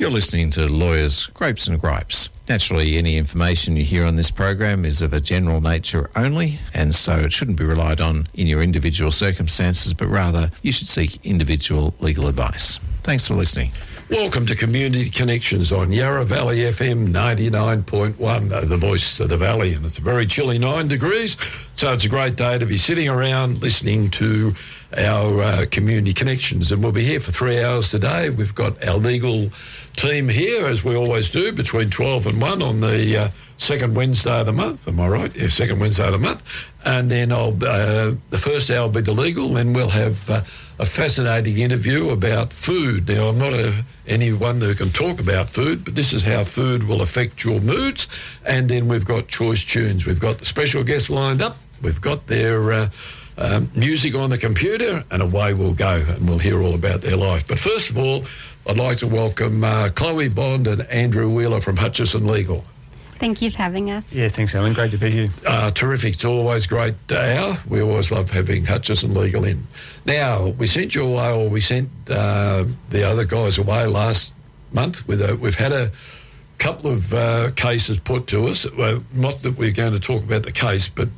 You're listening to Lawyers, Grapes and Gripes. Naturally, any information you hear on this program is of a general nature only, and so it shouldn't be relied on in your individual circumstances, but rather you should seek individual legal advice. Thanks for listening. Welcome to Community Connections on Yarra Valley FM 99.1, the voice of the valley, and it's a very chilly 9 degrees, so it's a great day to be sitting around listening to our Community Connections, and we'll be here for 3 hours today. We've got our legal team here, as we always do, between 12 and 1 on the second Wednesday of the month. Am I right? Yeah, second Wednesday of the month. And then the first hour will be the legal, then we'll have a fascinating interview about food. Now, I'm not anyone who can talk about food, but this is how food will affect your moods. And then we've got choice tunes. We've got the special guests lined up. We've got their music on the computer, and away we'll go, and we'll hear all about their life. But first of all, I'd like to welcome Chloe Bond and Andrew Wheeler from Hutchison Legal. Thank you for having us. Yeah, thanks, Alan. Great to be here. Terrific. It's always great hour. We always love having Hutchison Legal in. Now, we sent you away, or we sent the other guys away last month. We've had a couple of cases put to us. Well, not that we're going to talk about the case, but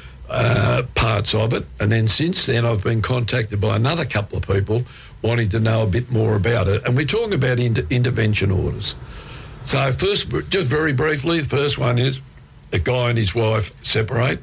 parts of it. And then since then, I've been contacted by another couple of people wanting to know a bit more about it. And we're talking about intervention orders. So first, just very briefly, the first one is a guy and his wife separate.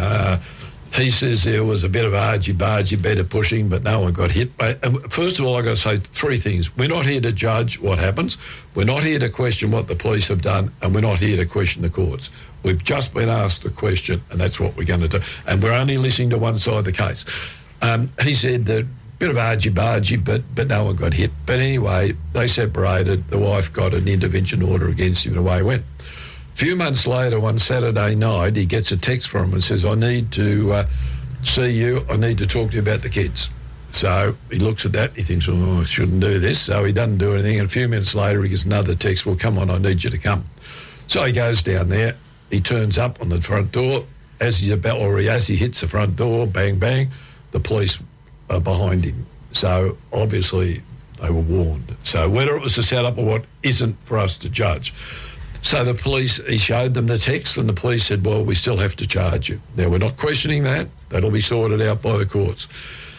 He says there was a bit of argy-bargy, better pushing, but no one got hit. First of all, I've got to say 3 things. We're not here to judge what happens. We're not here to question what the police have done, and we're not here to question the courts. We've just been asked a question, and that's what we're going to do. And we're only listening to one side of the case. He said that bit of argy-bargy, but no one got hit. But anyway, they separated. The wife got an intervention order against him, and away he went. A few months later, one Saturday night, he gets a text from him and says, I need to see you. I need to talk to you about the kids. So he looks at that. He thinks, I shouldn't do this. So he doesn't do anything. And a few minutes later, he gets another text, well, come on, I need you to come. So he goes down there. He turns up on the front door. As he hits the front door, bang, bang, the police are behind him. So obviously they were warned. So whether it was a setup or what isn't for us to judge. So the police, he showed them the text, and the police said, well, we still have to charge you. Now, we're not questioning that. That'll be sorted out by the courts.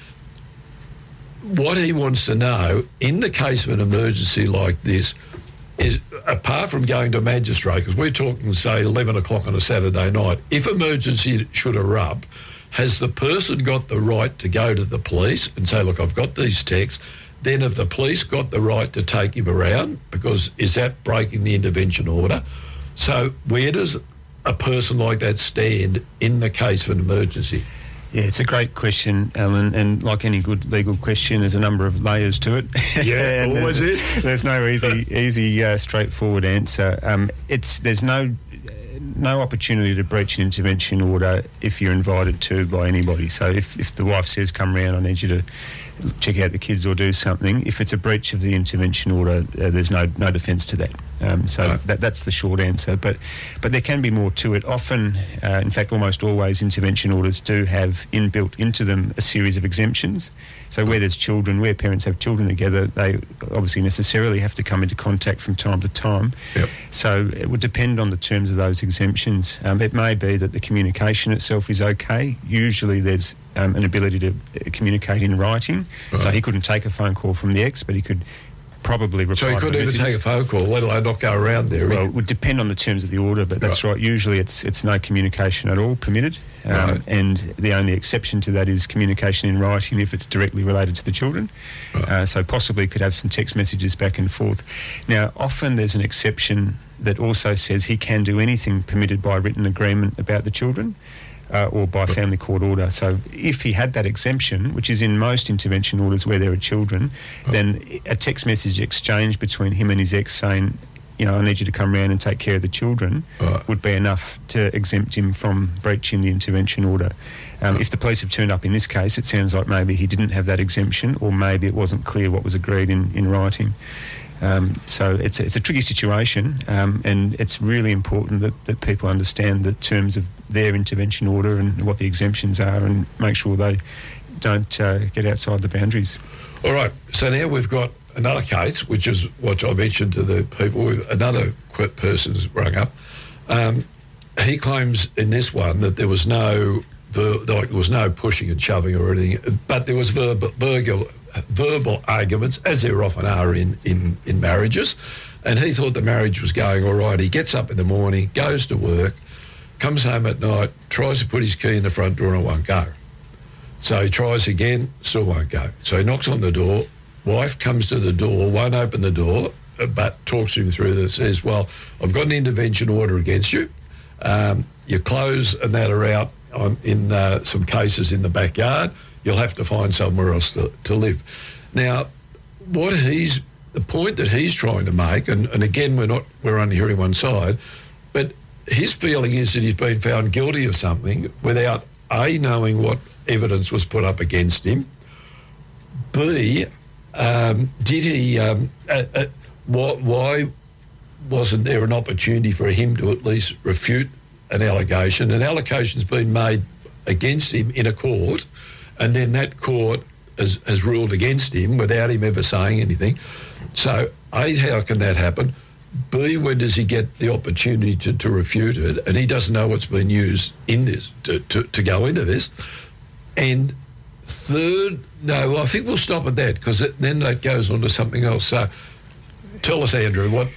What he wants to know, in the case of an emergency like this, is apart from going to a magistrate, because we're talking, say, 11 o'clock on a Saturday night, if emergency should erupt, has the person got the right to go to the police and say, look, I've got these texts? Then have the police got the right to take him around? Because is that breaking the intervention order? So where does a person like that stand in the case of an emergency? Yeah, it's a great question, Alan, and like any good legal question, there's a number of layers to it. Yeah, always is. There's no easy, straightforward answer. There's no opportunity to breach an intervention order if you're invited to by anybody. So if the wife says, come round, I need you to check out the kids or do something, if it's a breach of the intervention order, there's no defence to that. That's the short answer. But there can be more to it. Often, in fact, almost always, intervention orders do have inbuilt into them a series of exemptions. So where there's children, where parents have children together, they obviously necessarily have to come into contact from time to time. Yep. So it would depend on the terms of those exemptions. It may be that the communication itself is okay. Usually there's an ability to communicate in writing. Right. So he couldn't take a phone call from the ex, but he could probably reply. So he couldn't even take a phone call, let alone not go around there. Well, it would depend on the terms of the order, but that's right. Usually it's no communication at all permitted. And the only exception to that is communication in writing if it's directly related to the children. Right. So possibly could have some text messages back and forth. Now, often there's an exception that also says he can do anything permitted by written agreement about the children. Or by family court order. So if he had that exemption, which is in most intervention orders where there are children, then a text message exchange between him and his ex saying, I need you to come round and take care of the children, would be enough to exempt him from breaching the intervention order. If the police have turned up in this case, it sounds like maybe he didn't have that exemption, or maybe it wasn't clear what was agreed in writing. So it's a tricky situation, and it's really important that people understand the terms of their intervention order and what the exemptions are, and make sure they don't get outside the boundaries. All right, so now we've got another case, which is what I mentioned to the people, another person's rung up. He claims in this one that there was no pushing and shoving or anything, but there was verbal arguments, as there often are in marriages. And he thought the marriage was going all right. He gets up in the morning, goes to work, comes home at night, tries to put his key in the front door and it won't go. So he tries again, still won't go. So he knocks on the door. Wife comes to the door, won't open the door, but talks to him through this, says, well, I've got an intervention order against you. Your clothes and that are out in some cases in the backyard. You'll have to find somewhere else to live. Now, the point that he's trying to make, and again, we're only hearing one side, but his feeling is that he's been found guilty of something without A, knowing what evidence was put up against him, B, did he, why wasn't there an opportunity for him to at least refute an allegation? An allegation's been made against him in a court, and then that court has ruled against him without him ever saying anything. So, A, how can that happen? B, when does he get the opportunity to refute it? And he doesn't know what's been used in this, to go into this. And third, no, I think we'll stop at that, because then that goes on to something else. So tell us, Andrew, what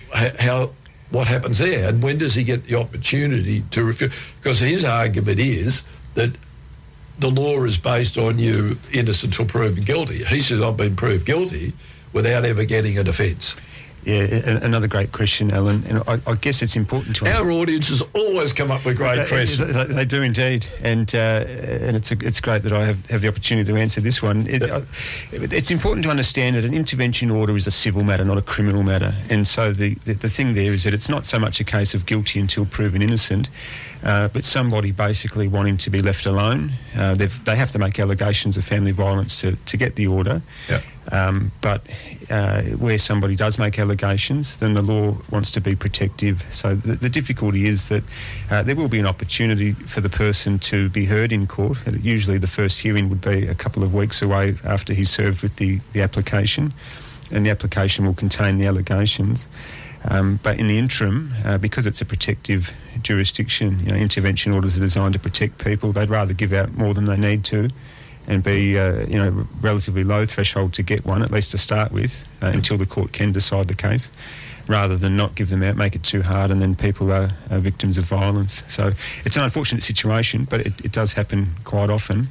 happens there, and when does he get the opportunity to refute? Because his argument is that the law is based on you innocent till proven guilty. He says, I've been proved guilty without ever getting a defence. Yeah, another great question, Alan. And I guess it's important to... Our audiences always come up with great questions. They do indeed. And it's great that I have the opportunity to answer this one. It's important to understand that an intervention order is a civil matter, not a criminal matter. And so the thing there is that it's not so much a case of guilty until proven innocent, but somebody basically wanting to be left alone. They have to make allegations of family violence to get the order. Yeah. But where somebody does make allegations, then the law wants to be protective. So the difficulty is that there will be an opportunity for the person to be heard in court. Usually the first hearing would be a couple of weeks away after he's served with the application, and the application will contain the allegations. But in the interim, because it's a protective jurisdiction, intervention orders are designed to protect people. They'd rather give out more than they need to, and be, relatively low threshold to get one, at least to start with, until the court can decide the case, rather than not give them out, make it too hard, and then people are victims of violence. So it's an unfortunate situation, but it does happen quite often.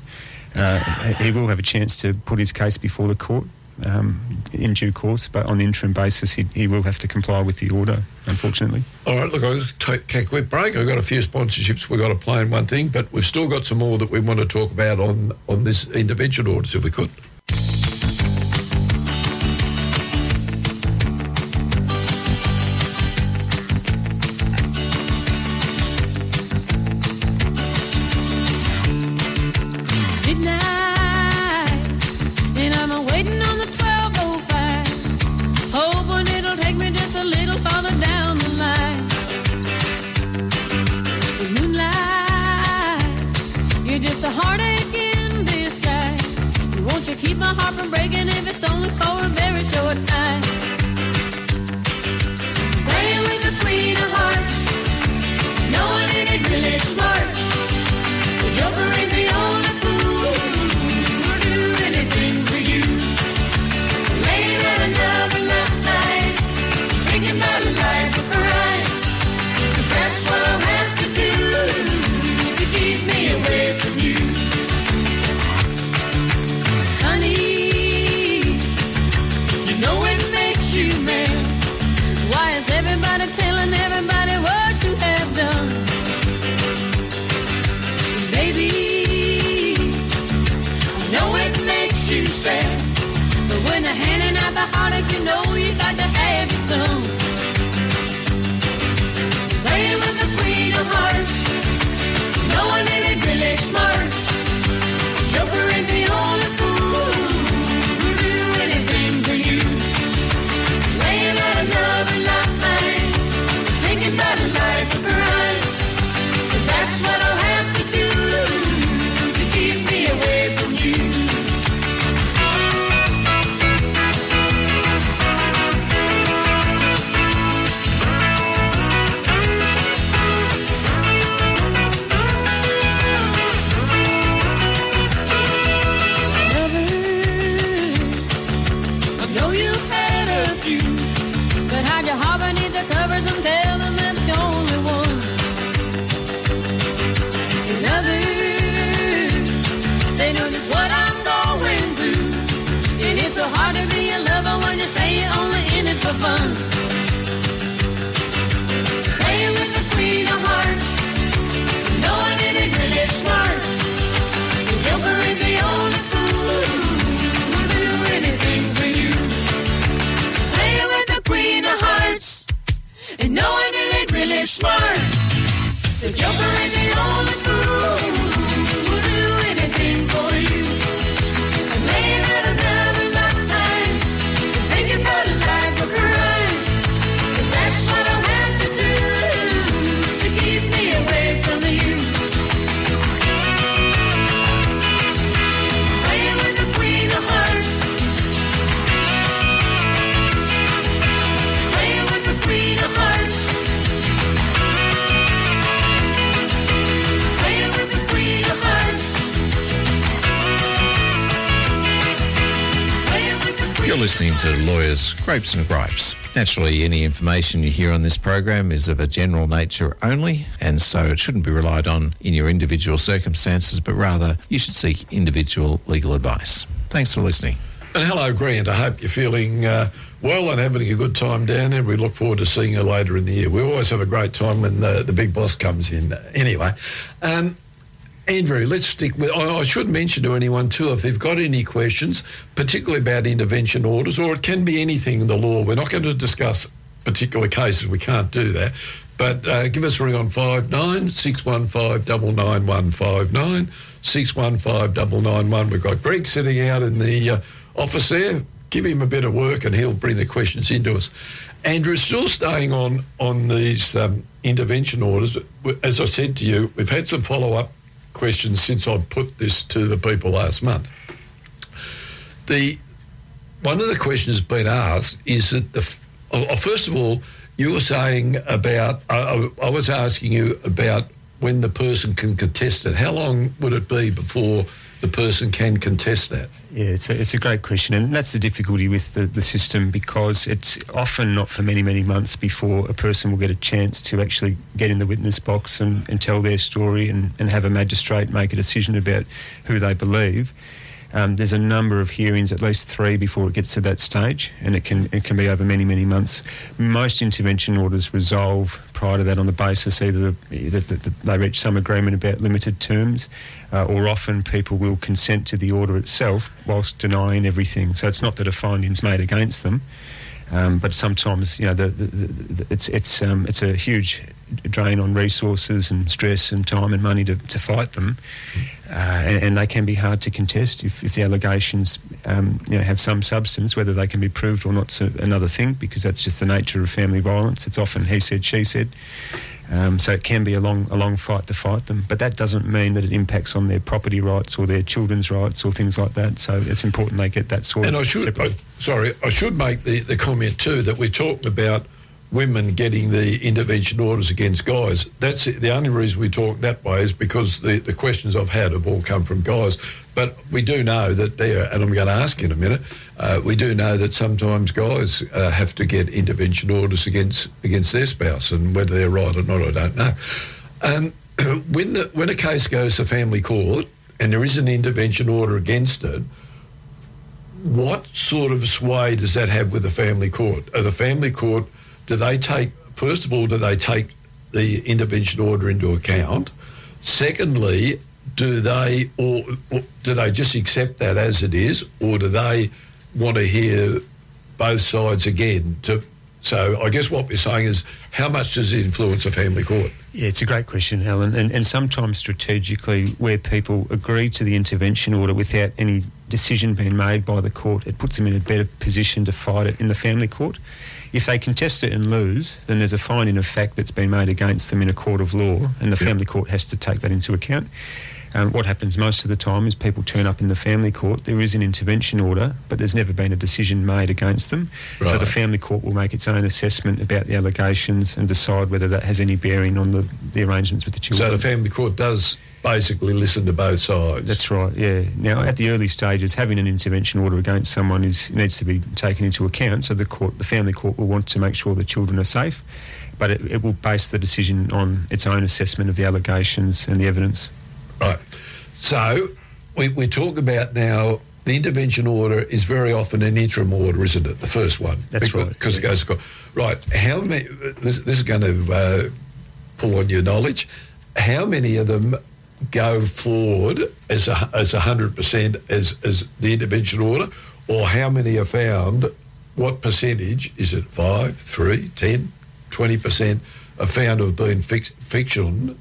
He will have a chance to put his case before the court in due course, but on the interim basis, he will have to comply with the order, unfortunately. All right, look, I'll take a quick break. I've got a few sponsorships we've got to play in one thing, but we've still got some more that we want to talk about on this intervention orders, if we could. person, tell them that's the only one. And others, they know just what I'm going through. And it's so hard to be a lover when you say you're only in it for fun. Playing with the Queen of Hearts, knowing it ain't really smart. The Joker is the only fool who'll do anything for you. Playing with the Queen of Hearts, and knowing it ain't really smart. The Joker is the only fool who'll do anything for you. And laying out another lifetime, thinking about a life of crime. 'Cause that's what I'll have to do to keep me away from you. Playing with the Queen of Hearts. Playing with the Queen of Hearts. Playing with the Queen of Hearts. Playing with the Queen. You're listening to Lawyers, Grapes and Gripes. Naturally, any information you hear on this program is of a general nature only, and so it shouldn't be relied on in your individual circumstances, but rather you should seek individual legal advice. Thanks for listening. And hello, Grant. I hope you're feeling well and having a good time down there. We look forward to seeing you later in the year. We always have a great time when the big boss comes in. Anyway, Andrew, let's stick with... I should mention to anyone too, if they've got any questions, particularly about intervention orders, or it can be anything in the law. We're not going to discuss particular cases. We can't do that. But give us a ring on 59-615-99159, 615-991. We've got Greg sitting out in the office there. Give him a bit of work and he'll bring the questions into us. Andrew, still staying on these intervention orders, as I said to you, we've had some follow-up questions since I put this to the people last month. One of the questions been asked is that first of all, you were saying about, I was asking you about when the person can contest it. How long would it be before the person can contest that? Yeah, it's a great question, and that's the difficulty with the system, because it's often not for many, many months before a person will get a chance to actually get in the witness box and tell their story and have a magistrate make a decision about who they believe. There's a number of hearings, at least 3, before it gets to that stage, and it can be over many, many months. Most intervention orders resolve prior to that on the basis either that they reach some agreement about limited terms, or often people will consent to the order itself whilst denying everything. So it's not that a finding's made against them, but sometimes it's a huge drain on resources and stress and time and money to fight them, and they can be hard to contest if the allegations have some substance. Whether they can be proved or not's another thing, because that's just the nature of family violence. It's often he said, she said. So it can be a long fight to fight them, but that doesn't mean that it impacts on their property rights or their children's rights or things like that. So it's important they get that sorted. And I should make the comment too that we're talking about women getting the intervention orders against guys. That's it. The only reason we talk that way is because the questions I've had have all come from guys. But we do know that and I'm going to ask you in a minute, we do know that sometimes guys have to get intervention orders against their spouse, and whether they're right or not, I don't know. When a case goes to family court and there is an intervention order against it, what sort of sway does that have with the family court? The family court, do they take the intervention order into account? Secondly, do they just accept that as it is, or do they want to hear both sides again? So I guess what we're saying is, how much does it influence a family court? Yeah, it's a great question, Alan. And sometimes strategically, where people agree to the intervention order without any decision being made by the court, it puts them in a better position to fight it in the family court. If they contest it and lose, then there's a finding of fact that's been made against them in a court of law, and the family court has to take that into account. What happens most of the time is people turn up in the family court. There is an intervention order, but there's never been a decision made against them. Right. So the family court will make its own assessment about the allegations and decide whether that has any bearing on the arrangements with the children. So the family court does basically listen to both sides. That's right, yeah. Now, at the early stages, having an intervention order against someone needs to be taken into account. So the family court will want to make sure the children are safe, but it will base the decision on its own assessment of the allegations and the evidence. Right. So we talk about now the intervention order is very often an interim order, isn't it? The first one. That's right. Because it goes... Right. How many... This is going to pull on your knowledge. How many of them go forward as 100% as the intervention order, or how many are found? What percentage is it? 5, 3, 10, 20% are found to have been fiction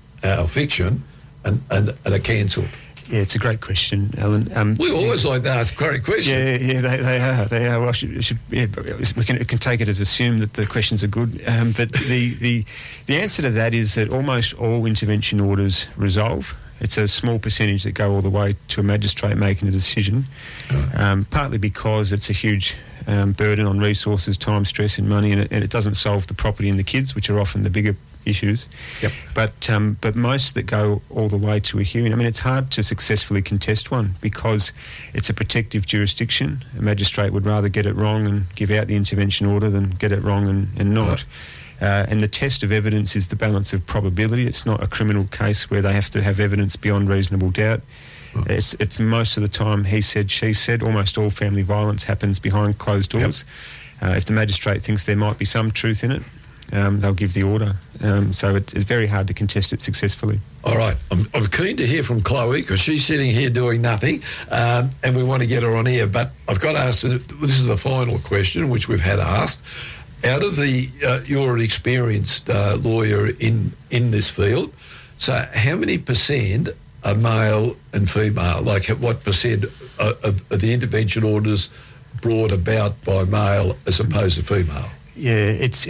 and are cancelled? Yeah, it's a great question, Alan. We always like to ask great questions. Yeah, they are. Well, we can take it as assumed that the questions are good. But the answer to that is that almost all intervention orders resolve. It's a small percentage that go all the way to a magistrate making a decision, partly because it's a huge burden on resources, time, stress and money, and it doesn't solve the property and the kids, which are often the bigger issues. Yep. But most that go all the way to a hearing, I mean, it's hard to successfully contest one because it's a protective jurisdiction. A magistrate would rather get it wrong and give out the intervention order than get it wrong and not. And the test of evidence is the balance of probability. It's not a criminal case where they have to have evidence beyond reasonable doubt. It's most of the time he said, she said. Almost all family violence happens behind closed doors. Yep. If the magistrate thinks there might be some truth in it, they'll give the order. So it's very hard to contest it successfully. All right. I'm keen to hear from Chloe because she's sitting here doing nothing and we want to get her on air. But I've got to ask, this is the final question which we've had asked. Out of you're an experienced lawyer in this field, so how many percent are male and female? Like what percent of the intervention orders brought about by male as opposed to female? Yeah, it's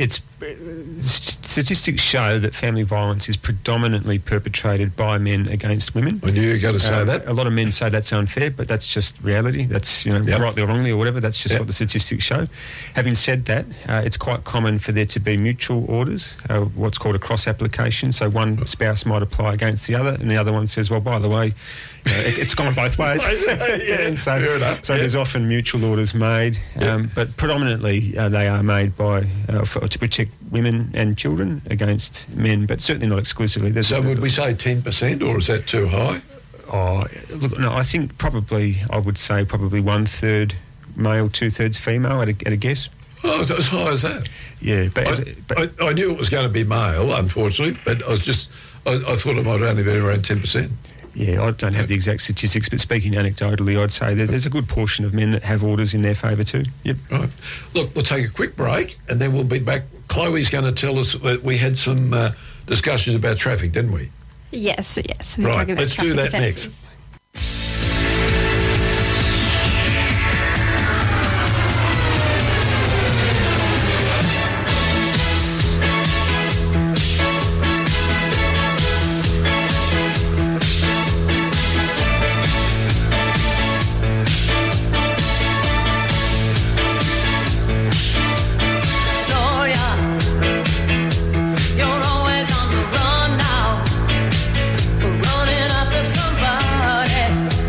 statistics show that family violence is predominantly perpetrated by men against women. I knew you were going to say that. A lot of men say that's unfair, but that's just reality. That's rightly or wrongly or whatever. That's just what the statistics show. Having said that, it's quite common for there to be mutual orders, what's called a cross application. So one spouse might apply against the other, and the other one says, "Well, by the way, it's gone both ways." And so there's often mutual orders made, but predominantly they are made by to protect women and children against men, but certainly not exclusively. So would we say 10%, or is that too high? Oh, look, no, I think I would say probably 1/3 male, 2/3 female at a guess. Oh, as high as that? Yeah, I knew it was going to be male, unfortunately, but I thought it might only be around 10%. Yeah, I don't have the exact statistics, but speaking anecdotally, I'd say there's a good portion of men that have orders in their favour too. Yep. Right. Look, we'll take a quick break and then we'll be back. Chloe's going to tell us that we had some discussions about traffic, didn't we? Yes. We're right, talking about let's do that offences. next. Running after somebody.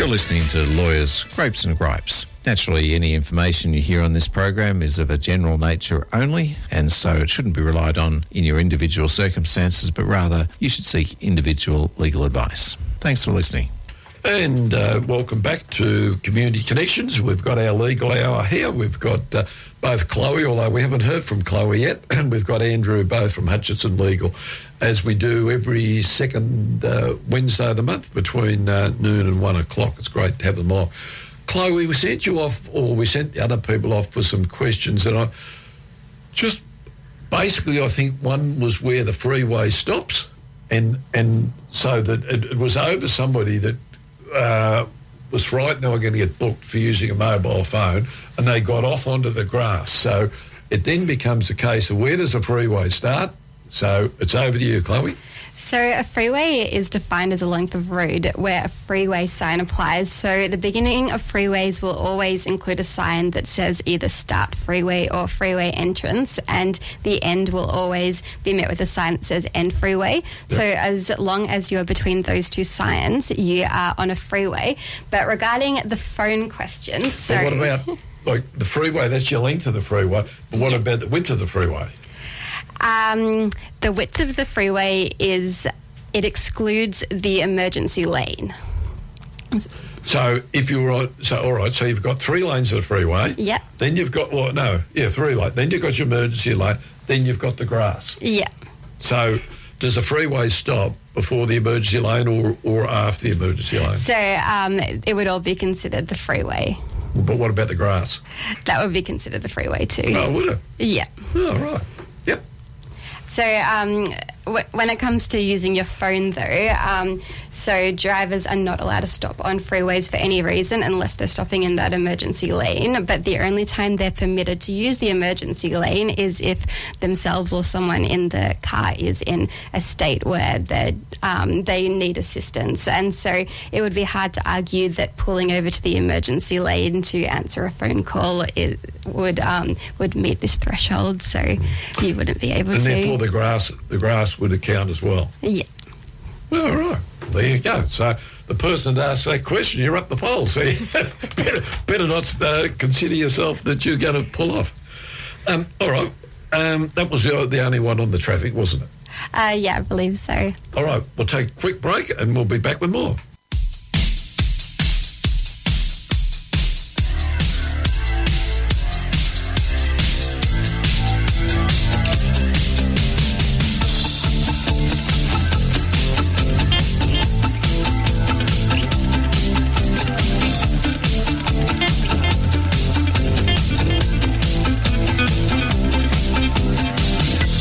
You're listening to Lawyers, Grapes and Gripes. Naturally, any information you hear on this program is of a general nature only, and so it shouldn't be relied on in your individual circumstances, but rather you should seek individual legal advice. Thanks for listening. And welcome back to Community Connections. We've got our legal hour here. We've got both Chloe, although we haven't heard from Chloe yet, and we've got Andrew, both from Hutchinson Legal, as we do every second Wednesday of the month between noon and 1 o'clock. It's great to have them on. Chloe, we sent you off, or we sent the other people off for some questions, and I think one was where the freeway stops, and so that it was over somebody that was frightened they were going to get booked for using a mobile phone, and they got off onto the grass. So it then becomes a case of where does the freeway start? So it's over to you, Chloe. So a freeway is defined as a length of road where a freeway sign applies. So the beginning of freeways will always include a sign that says either start freeway or freeway entrance, and the end will always be met with a sign that says end freeway. Yep. So as long as you're between those two signs, you are on a freeway. But regarding the phone question, so... But what about, like, the freeway, that's your length of the freeway, but what about the width of the freeway? The width of the freeway it excludes the emergency lane. So if you're all right, so you've got 3 lanes of the freeway. Yeah. Then you've got 3 lanes. Then you've got your emergency lane. Then you've got the grass. Yeah. So does the freeway stop before the emergency lane or after the emergency lane? So it would all be considered the freeway. But what about the grass? That would be considered the freeway too. Oh, would it? Yeah. Oh, right. Yep. So when it comes to using your phone, though, so drivers are not allowed to stop on freeways for any reason unless they're stopping in that emergency lane. But the only time they're permitted to use the emergency lane is if themselves or someone in the car is in a state where they need assistance. And so it would be hard to argue that pulling over to the emergency lane to answer a phone call would meet this threshold. So you wouldn't be able to. And therefore the grass would account as well. Yeah. All right. There you go. So the person that asked that question, you're up the pole. So you better not consider yourself that you're going to pull off. All right. That was the only one on the traffic, wasn't it? Yeah, I believe so. All right. We'll take a quick break and we'll be back with more.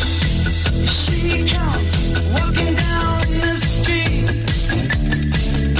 She comes walking down the street.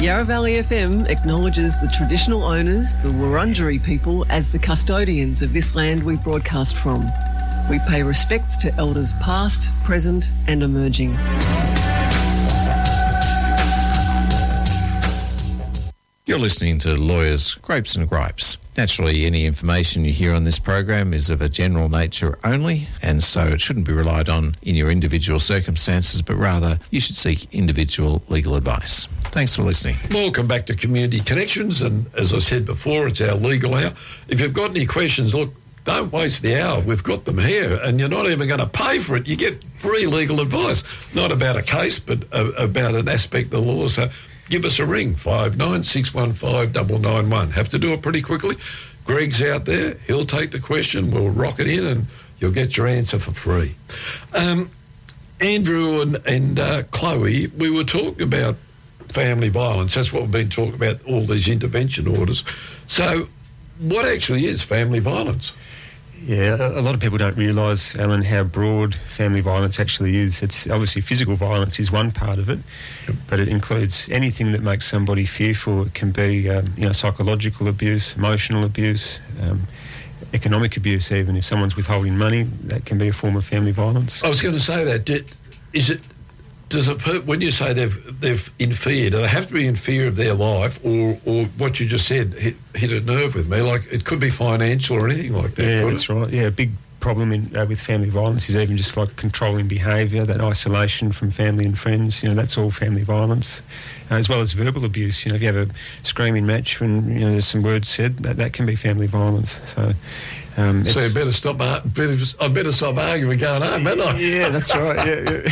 Yarra Valley FM acknowledges the traditional owners, the Wurundjeri people, as the custodians of this land we broadcast from. We pay respects to elders past, present and emerging. You're listening to Lawyers, Grapes and Gripes. Naturally, any information you hear on this program is of a general nature only, and so it shouldn't be relied on in your individual circumstances, but rather you should seek individual legal advice. Thanks for listening. Welcome back to Community Connections, and as I said before, it's our legal hour. If you've got any questions, look, don't waste the hour. We've got them here, and you're not even going to pay for it. You get free legal advice, not about a case, but about an aspect of the law. So give us a ring, 59615991. Have to do it pretty quickly. Greg's out there. He'll take the question. We'll rock it in and you'll get your answer for free. Andrew and Chloe, we were talking about family violence. That's what we've been talking about, all these intervention orders. So what actually is family violence? Yeah, a lot of people don't realise, Alan, how broad family violence actually is. It's obviously physical violence is one part of it, but it includes anything that makes somebody fearful. It can be, psychological abuse, emotional abuse, economic abuse. Even if someone's withholding money, that can be a form of family violence. I was going to say that. When you say they've in fear, do they have to be in fear of their life, or what you just said hit a nerve with me? Like it could be financial or anything like that. Yeah, that's right. Yeah, a big problem with family violence is even just like controlling behaviour, that isolation from family and friends. That's all family violence, as well as verbal abuse. If you have a screaming match when there's some words said, that can be family violence. So. So you better stop. I better stop arguing going home, hadn't I? Yeah, that's right. Yeah.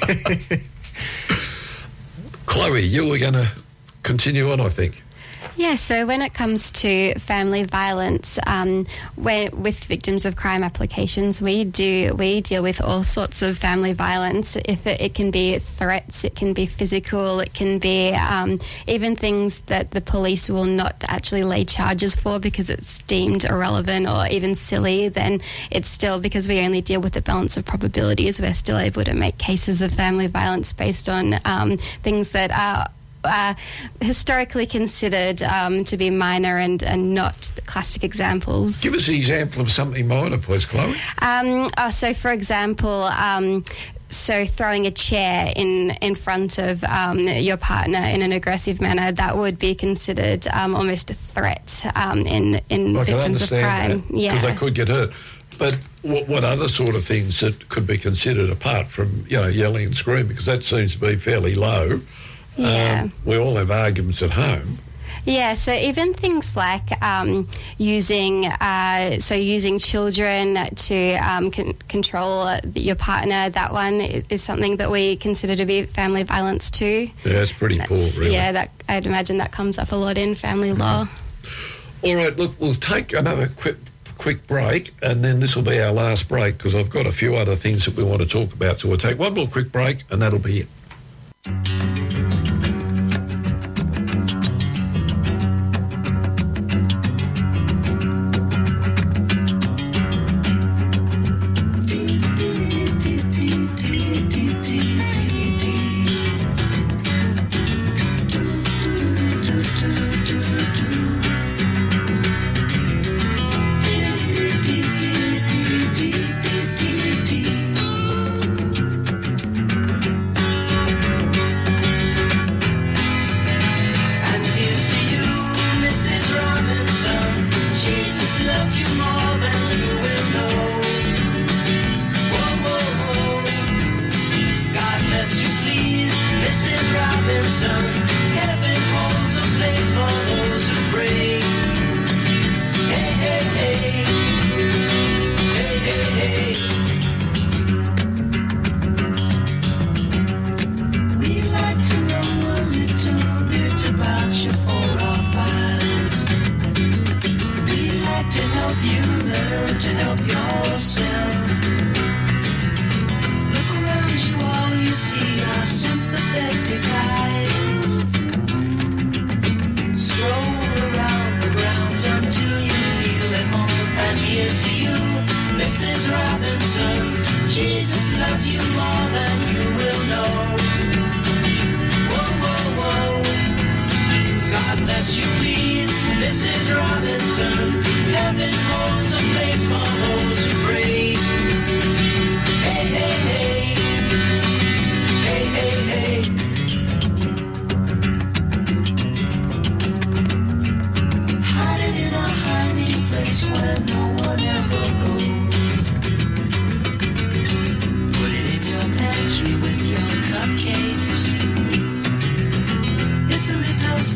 Chloe, you were going to continue on, I think. Yeah, so when it comes to family violence, with victims of crime applications, we deal with all sorts of family violence. It can be threats, it can be physical, it can be even things that the police will not actually lay charges for because it's deemed irrelevant or even silly. Then it's still, because we only deal with the balance of probabilities, we're still able to make cases of family violence based on things that are historically considered to be minor and not the classic examples. Give us an example of something minor, please, Chloe. So, for example, throwing a chair in front of your partner in an aggressive manner, that would be considered almost a threat in victims of crime. Because they could get hurt. But what other sort of things that could be considered apart from yelling and screaming? Because that seems to be fairly low. Yeah. We all have arguments at home. Yeah, so even things like using children to control your partner, that one is something that we consider to be family violence too. Yeah, it's pretty poor, really. Yeah, I'd imagine that comes up a lot in family law. All right, look, we'll take another quick break, and then this will be our last break because I've got a few other things that we want to talk about. So we'll take one more quick break, and that'll be it.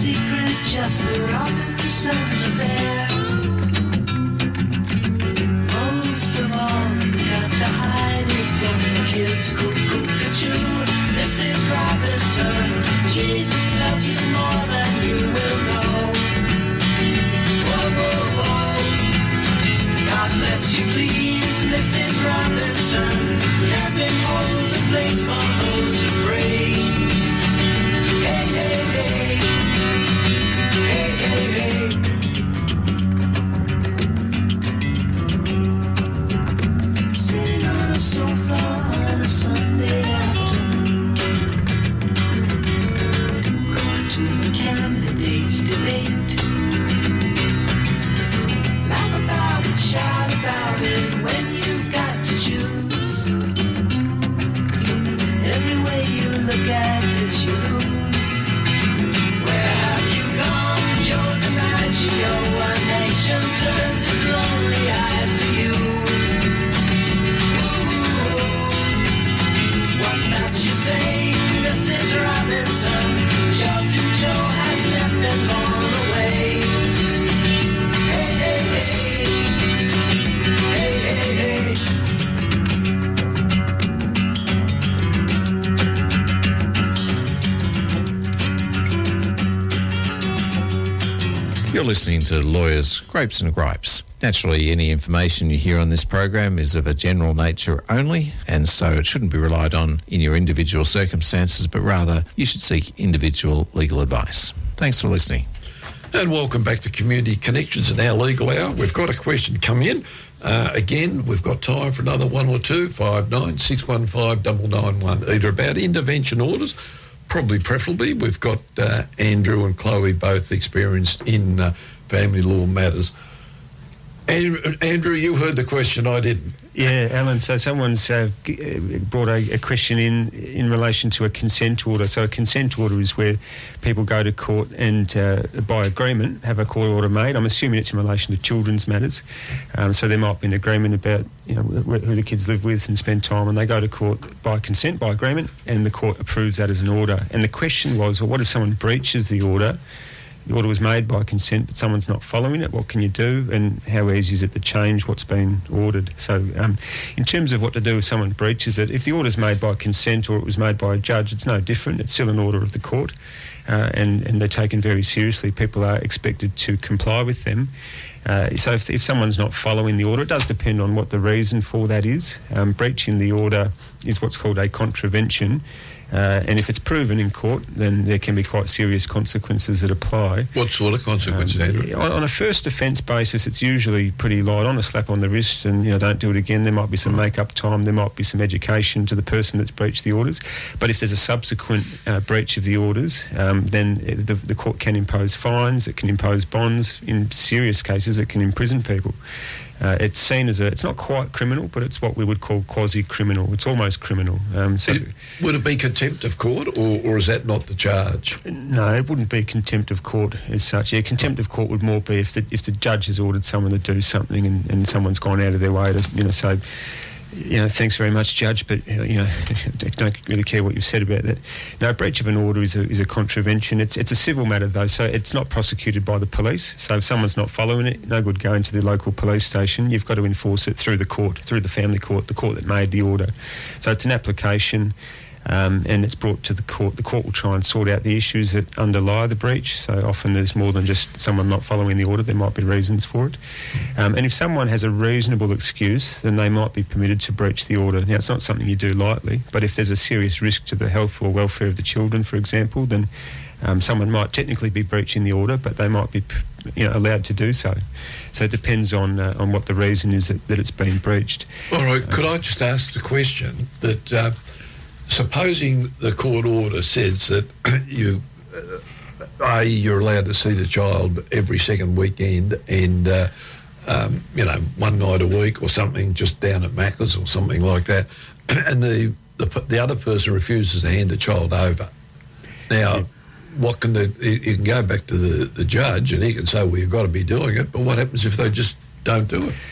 secret, just the Robinsons affair. Most of all, you got to hide it from the kids. Cuckoo-cuckoo, Mrs. Robinson. Jesus loves you more than you will know. Whoa, whoa, whoa. God bless you, please, Mrs. Robinson. Heaven holds a place for those who pray. Hey, hey, hey. Hey, hey, hey. Sitting on a sofa on a Sunday afternoon, going to the candidates' debate. Laugh about it, shout about it when you've got to choose. Every way you look at it, you lose. Where have you gone, Joe DiMaggio? One nation turns its lonely eyes to you. What's that you say, Mrs. Robinson? Joe to Joe has left and gone away. Hey, hey, hey. Hey, hey, hey. You're listening to Lawyers, Grapes and Gripes. Naturally, any information you hear on this program is of a general nature only, and so it shouldn't be relied on in your individual circumstances, but rather you should seek individual legal advice. Thanks for listening. And welcome back to Community Connections in our legal hour. We've got a question come in. Again, we've got time for another one or two. 59615991. Either about intervention orders, probably preferably. We've got Andrew and Chloe both experienced in family law matters. Andrew, you heard the question, I didn't. Yeah, Alan, so someone's brought a question in relation to a consent order. So a consent order is where people go to court and by agreement have a court order made. I'm assuming it's in relation to children's matters. So there might be an agreement about who the kids live with and spend time, and they go to court by consent, by agreement, and the court approves that as an order. And the question was, well, what if someone breaches the order? The order was made by consent, but someone's not following it. What can you do, and how easy is it to change what's been ordered? So in terms of what to do if someone breaches it, if the order's made by consent or it was made by a judge, it's no different. It's still an order of the court, and they're taken very seriously. People are expected to comply with them. So if someone's not following the order, it does depend on what the reason for that is. Breaching the order is what's called a contravention. And if it's proven in court, then there can be quite serious consequences that apply. What sort of consequences, Andrew? On a first offence basis, it's usually pretty light on, a slap on the wrist and, don't do it again. There might be some make-up time, there might be some education to the person that's breached the orders. But if there's a subsequent breach of the orders, then the court can impose fines, it can impose bonds. In serious cases, it can imprison people. It's seen as it's not quite criminal, but it's what we would call quasi-criminal. It's almost criminal. Would it be contempt of court, or is that not the charge? No, it wouldn't be contempt of court as such. Yeah, contempt of court would more be if the judge has ordered someone to do something and someone's gone out of their way to say, thanks very much, Judge, but, don't really care what you've said about that. No, breach of an order is a contravention. It's a civil matter, though, so it's not prosecuted by the police. So if someone's not following it, no good going to the local police station. You've got to enforce it through the court, through the family court, the court that made the order. So it's an application. And it's brought to the court. The court will try and sort out the issues that underlie the breach. So often there's more than just someone not following the order. There might be reasons for it. And if someone has a reasonable excuse, then they might be permitted to breach the order. Now, it's not something you do lightly, but if there's a serious risk to the health or welfare of the children, for example, then someone might technically be breaching the order, but they might be allowed to do so. So it depends on what the reason is that it's been breached. All right, could I just ask the question that... supposing the court order says that you're allowed to see the child every second weekend and, one night a week or something just down at Macca's or something like that, and the other person refuses to hand the child over. Now, what can you can go back to the judge and he can say, well, you've got to be doing it, but what happens if they just don't do it?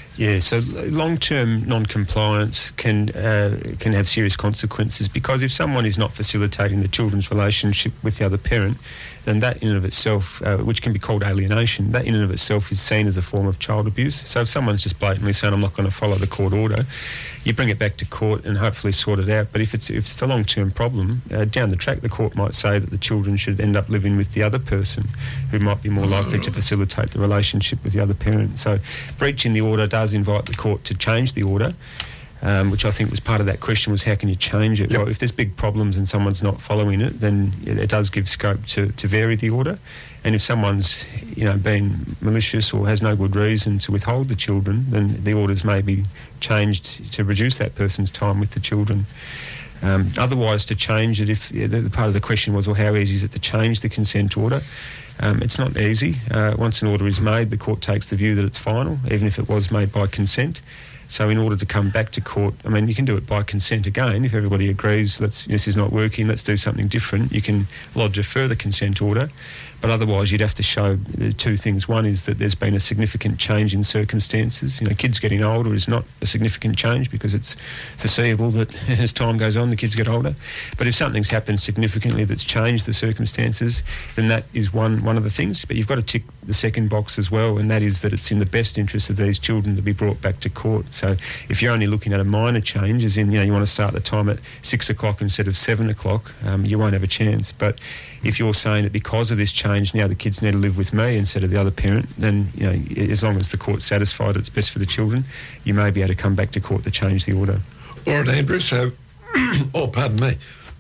Yeah, so long-term non-compliance can have serious consequences, because if someone is not facilitating the children's relationship with the other parent, then that in and of itself, which can be called alienation, that in and of itself is seen as a form of child abuse. So if someone's just blatantly saying, I'm not going to follow the court order, you bring it back to court and hopefully sort it out. But if it's a long-term problem, down the track the court might say that the children should end up living with the other person, who might be more likely to facilitate the relationship with the other parent. So breaching the order does invite the court to change the order, which I think was part of that question, was how can you change it? Yep. Well, if there's big problems and someone's not following it, then it does give scope to vary the order. And if someone's, been malicious or has no good reason to withhold the children, then the orders may be changed to reduce that person's time with the children. Otherwise, to change it, if the part of the question was, well, how easy is it to change the consent order? It's not easy. Once an order is made, the court takes the view that it's final, even if it was made by consent. So in order to come back to court, you can do it by consent again. If everybody agrees, this is not working, let's do something different, you can lodge a further consent order. But otherwise, you'd have to show two things. One is that there's been a significant change in circumstances. Kids getting older is not a significant change, because it's foreseeable that as time goes on, the kids get older. But if something's happened significantly that's changed the circumstances, then that is one of the things. But you've got to tick the second box as well, and that is that it's in the best interest of these children to be brought back to court. So if you're only looking at a minor change, as in, you want to start the time at 6 o'clock instead of 7 o'clock, you won't have a chance. But if you're saying that because of this change, now the kids need to live with me instead of the other parent, then, as long as the court's satisfied it's best for the children, you may be able to come back to court to change the order. All right, Andrew, so, pardon me,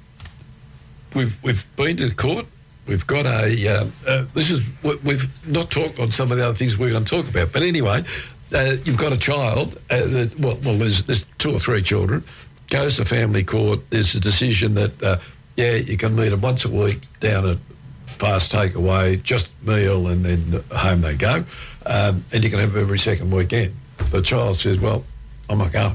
we've been to the court, we've got we've not talked on some of the other things we're going to talk about, but anyway, you've got a child, there's 2 or 3 children, goes to family court, there's a decision that, you can meet them once a week down at fast takeaway, just meal, and then home they go, and you can have them every second weekend. The child says, well, I'm not going.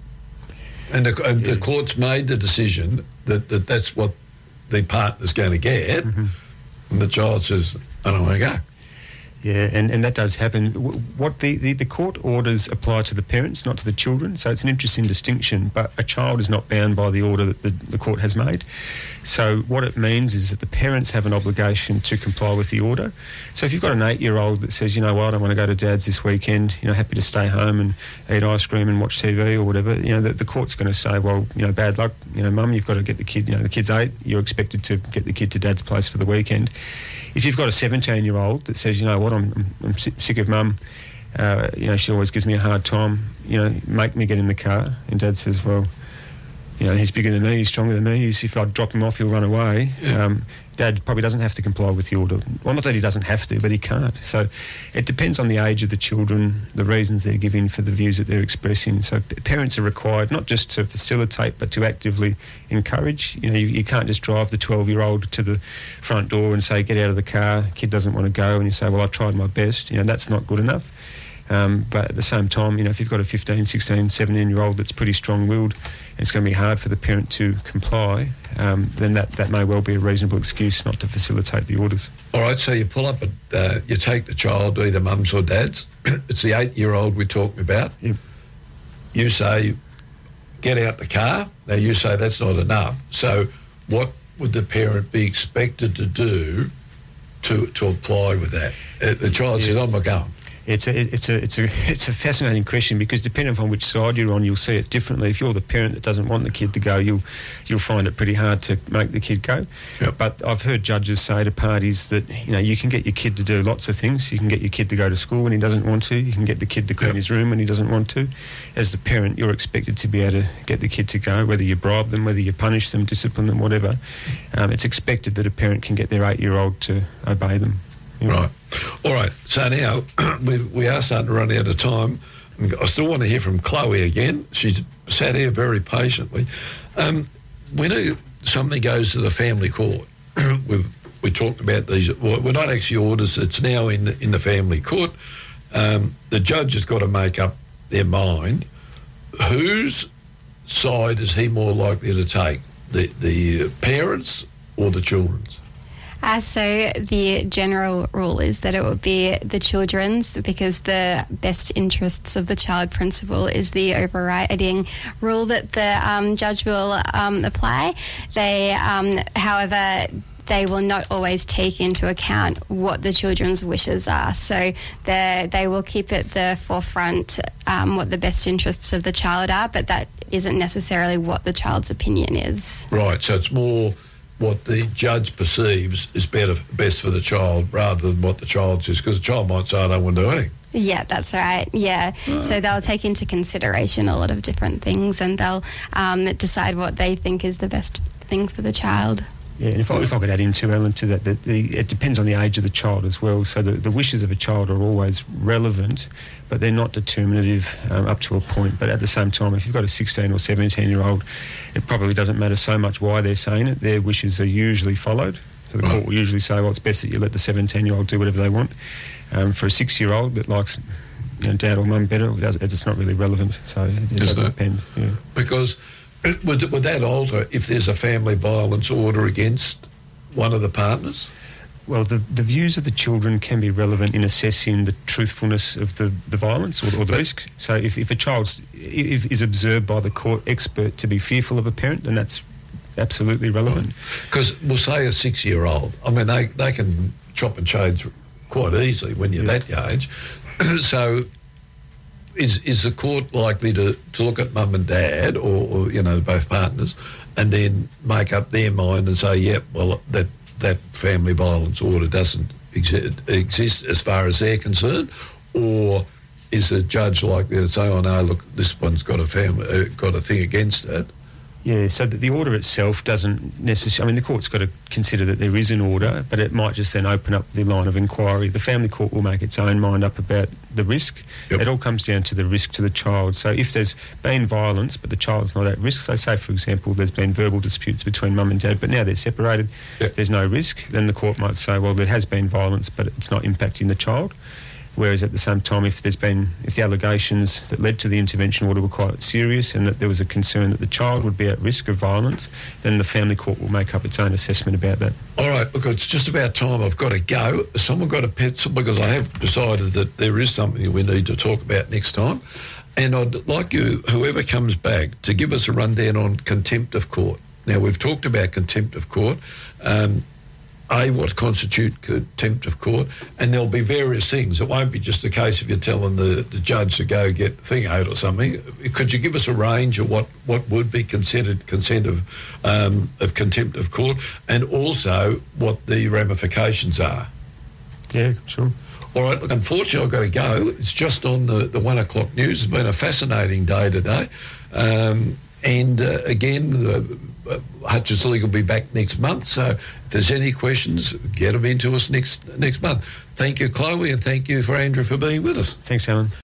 And the court's made the decision that that's what the partner's going to get, and the child says, I don't want to go. Yeah, and that does happen. What the court orders apply to the parents, not to the children, so it's an interesting distinction, but a child is not bound by the order that the court has made. So what it means is that the parents have an obligation to comply with the order. So if you've got an 8-year-old that says, I don't want to go to Dad's this weekend, happy to stay home and eat ice cream and watch TV or whatever, the court's going to say, well, bad luck, Mum, you've got to get the kid, the kid's 8, you're expected to get the kid to Dad's place for the weekend. If you've got a 17-year-old that says, I'm sick of Mum, she always gives me a hard time, make me get in the car, and Dad says, well, he's bigger than me, he's stronger than me, if I drop him off, he'll run away. Yeah. Dad probably doesn't have to comply with the order. Well, not that he doesn't have to, but he can't. So it depends on the age of the children, the reasons they're giving for the views that they're expressing. So parents are required not just to facilitate, but to actively encourage. You can't just drive the 12-year-old to the front door and say, get out of the car, kid doesn't want to go, and you say, well, I tried my best. That's not good enough. But at the same time, if you've got a 15, 16, 17-year-old that's pretty strong-willed, it's going to be hard for the parent to comply, then that may well be a reasonable excuse not to facilitate the orders. All right, so you pull up, you take the child, either mum's or dad's. It's the 8-year-old we're talking about. Yep. You say, get out the car. Now, you say that's not enough. So what would the parent be expected to do to apply with that? The child says, I'm not going. It's a fascinating question, because depending upon which side you're on, you'll see it differently. If you're the parent that doesn't want the kid to go, you'll find it pretty hard to make the kid go. Yep. But I've heard judges say to parties that you can get your kid to do lots of things. You can get your kid to go to school when he doesn't want to. You can get the kid to clean his room when he doesn't want to. As the parent, you're expected to be able to get the kid to go, whether you bribe them, whether you punish them, discipline them, whatever. It's expected that a parent can get their 8-year-old to obey them. Right. All right. So now we are starting to run out of time. I still want to hear from Chloe again. She's sat here very patiently. When something goes to the family court, we talked about these. Well, we're not actually orders. It's now in the family court. The judge has got to make up their mind. Whose side is he more likely to take? The parents or the children's? So the general rule is that it would be the children's, because the best interests of the child principle is the overriding rule that the judge will apply. They, however, they will not always take into account what the children's wishes are. So they will keep at the forefront what the best interests of the child are, but that isn't necessarily what the child's opinion is. Right, so it's more what the judge perceives is best for the child rather than what the child says, because the child might say, I don't want to do anything. Yeah, that's right. Yeah. So they'll take into consideration a lot of different things, and they'll decide what they think is the best thing for the child. Yeah, and if I could add into, Ellen, to that, it depends on the age of the child as well. So the wishes of a child are always relevant, but they're not determinative up to a point. But at the same time, if you've got a 16 or 17-year-old, it probably doesn't matter so much why they're saying it. Their wishes are usually followed. So the court will usually say, well, it's best that you let the 17-year-old do whatever they want. For a 6-year-old that likes dad or mum better, it's not really relevant. So it does depend. Yeah. Because would that alter if there's a family violence order against one of the partners? Well, the views of the children can be relevant in assessing the truthfulness of the violence or the risk. So if a child is observed by the court expert to be fearful of a parent, then that's absolutely relevant. Because we'll say a 6-year-old, I mean, they can chop and change quite easily when you're that age. So is the court likely to look at mum and dad or both partners and then make up their mind and say, yep, well, that family violence order doesn't exist as far as they're concerned? Or is a judge likely to say, oh, no, look, this one's got a thing against it? Yeah, so the order itself doesn't necessarily... I mean, the court's got to consider that there is an order, but it might just then open up the line of inquiry. The family court will make its own mind up about the risk. Yep. It all comes down to the risk to the child. So if there's been violence but the child's not at risk, so say, for example, there's been verbal disputes between mum and dad, but now they're separated, there's no risk, then the court might say, well, there has been violence, but it's not impacting the child. Whereas at the same time, if the allegations that led to the intervention order were quite serious and that there was a concern that the child would be at risk of violence, then the family court will make up its own assessment about that. All right, look, it's just about time I've got to go. Someone got a pencil because I have decided that there is something that we need to talk about next time. And I'd like you, whoever comes back, to give us a rundown on contempt of court. Now, we've talked about contempt of court. What constitutes contempt of court, and there'll be various things. It won't be just a case of you telling the judge to go get thing out or something. Could you give us a range of what would be considered consent of contempt of court, and also what the ramifications are? Yeah, sure. All right, look, unfortunately I've got to go. It's just on the 1 o'clock news. It's been a fascinating day today. Again, Hutchins Legal will be back next month, so if there's any questions, get them into us next month. Thank you, Chloe, and thank you for Andrew for being with us. Thanks, Alan.